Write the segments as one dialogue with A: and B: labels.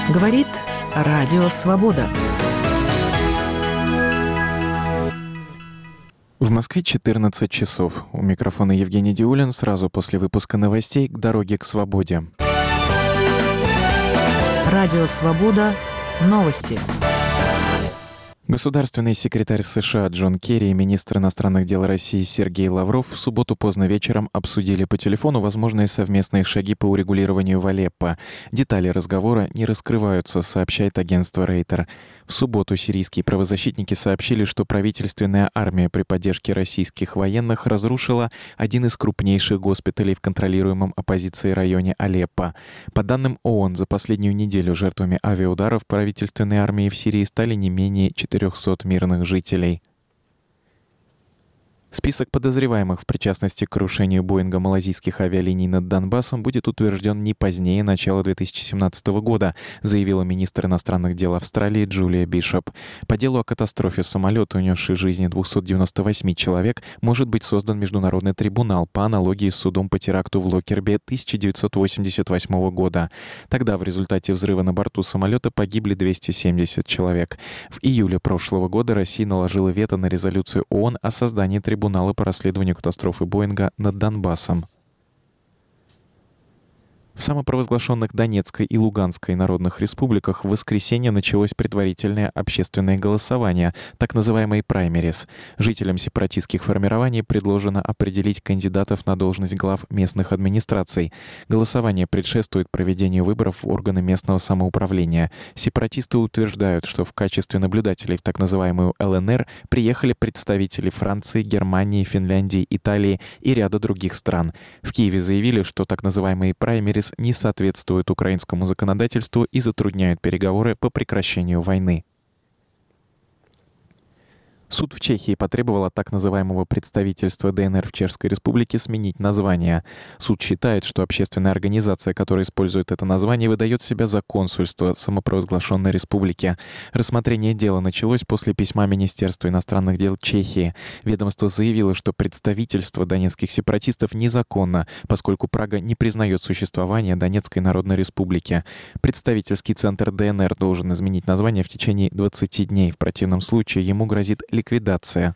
A: Говорит Радио Свобода.
B: В Москве 14 часов. У микрофона Евгений Диулин. Сразу после выпуска новостей к дороге к свободе.
A: Радио Свобода. Новости.
B: Государственный секретарь США Джон Керри и министр иностранных дел России Сергей Лавров в субботу поздно вечером обсудили по телефону возможные совместные шаги по урегулированию в Алеппо. Детали разговора не раскрываются, сообщает агентство Рейтер. В субботу сирийские правозащитники сообщили, что правительственная армия при поддержке российских военных разрушила один из крупнейших госпиталей в контролируемом оппозицией районе Алеппо. По данным ООН, за последнюю неделю жертвами авиаударов правительственной армии в Сирии стали не менее 400 мирных жителей. Список подозреваемых в причастности к крушению Боинга малайзийских авиалиний над Донбассом будет утвержден не позднее начала 2017 года, заявила министр иностранных дел Австралии Джулия Бишоп. По делу о катастрофе самолета, унесшей жизни 298 человек, может быть создан международный трибунал по аналогии с судом по теракту в Локкерби 1988 года. Тогда в результате взрыва на борту самолета погибли 270 человек. В июле прошлого года Россия наложила вето на резолюцию ООН о создании трибунала по расследованию катастрофы Боинга над Донбассом. В самопровозглашенных Донецкой и Луганской народных республиках в воскресенье началось предварительное общественное голосование, так называемый праймерис. Жителям сепаратистских формирований предложено определить кандидатов на должность глав местных администраций. Голосование предшествует проведению выборов в органы местного самоуправления. Сепаратисты утверждают, что в качестве наблюдателей в так называемую ЛНР приехали представители Франции, Германии, Финляндии, Италии и ряда других стран. В Киеве заявили, что так называемые праймерис не соответствуют украинскому законодательству и затрудняют переговоры по прекращению войны. Суд в Чехии потребовал от так называемого представительства ДНР в Чешской Республике сменить название. Суд считает, что общественная организация, которая использует это название, выдает себя за консульство самопровозглашенной республики. Рассмотрение дела началось после письма Министерства иностранных дел Чехии. Ведомство заявило, что представительство донецких сепаратистов незаконно, поскольку Прага не признает существование Донецкой Народной Республики. Представительский центр ДНР должен изменить название в течение 20 дней. В противном случае ему грозит ликвидация.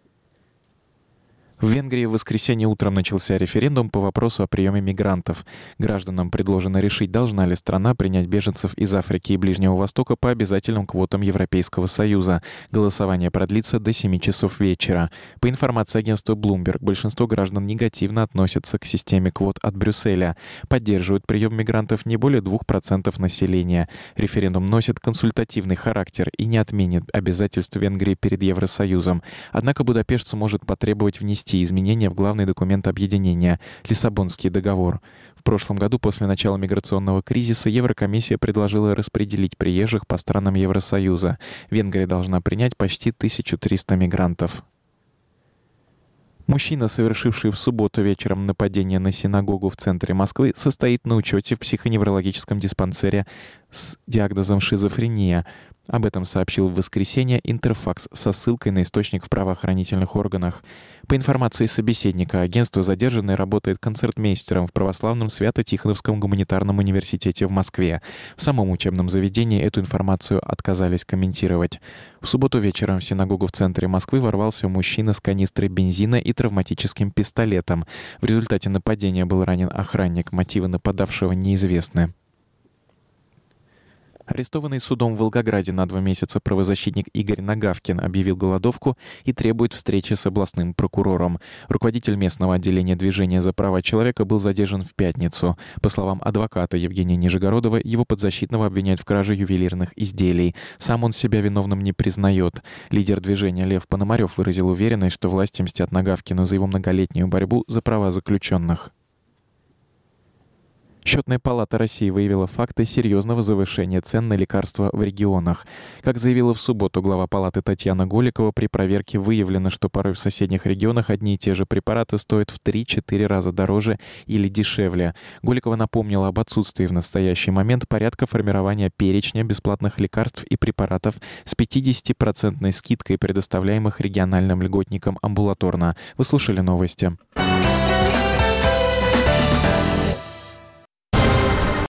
B: В Венгрии в воскресенье утром начался референдум по вопросу о приеме мигрантов. Гражданам предложено решить, должна ли страна принять беженцев из Африки и Ближнего Востока по обязательным квотам Европейского Союза. Голосование продлится до 7 часов вечера. По информации агентства Bloomberg, большинство граждан негативно относятся к системе квот от Брюсселя. Поддерживают прием мигрантов не более 2% населения. Референдум носит консультативный характер и не отменит обязательств Венгрии перед Евросоюзом. Однако Будапешт сможет потребовать внести изменения в главный документ объединения — Лиссабонский договор. В прошлом году, после начала миграционного кризиса, Еврокомиссия предложила распределить приезжих по странам Евросоюза. Венгрия должна принять почти 1300 мигрантов. Мужчина, совершивший в субботу вечером нападение на синагогу в центре Москвы, состоит на учете в психоневрологическом диспансере с диагнозом шизофрения. Об этом сообщил в воскресенье Интерфакс со ссылкой на источник в правоохранительных органах. По информации собеседника, агентство задержанный работает концертмейстером в православном Свято-Тихоновском гуманитарном университете в Москве. В самом учебном заведении эту информацию отказались комментировать. В субботу вечером в синагогу в центре Москвы ворвался мужчина с канистрой бензина и травматическим пистолетом. В результате нападения был ранен охранник. Мотивы нападавшего неизвестны. Арестованный судом в Волгограде на 2 месяца правозащитник Игорь Нагавкин объявил голодовку и требует встречи с областным прокурором. Руководитель местного отделения движения за права человека был задержан в пятницу. По словам адвоката Евгения Нижегородова, его подзащитного обвиняют в краже ювелирных изделий. Сам он себя виновным не признает. Лидер движения Лев Пономарев выразил уверенность, что власти мстят Нагавкину за его многолетнюю борьбу за права заключенных. Счетная палата России выявила факты серьезного завышения цен на лекарства в регионах. Как заявила в субботу глава палаты Татьяна Голикова, при проверке выявлено, что порой в соседних регионах одни и те же препараты стоят в 3-4 раза дороже или дешевле. Голикова напомнила об отсутствии в настоящий момент порядка формирования перечня бесплатных лекарств и препаратов с 50% скидкой, предоставляемых региональным льготникам амбулаторно. Вы слушали новости.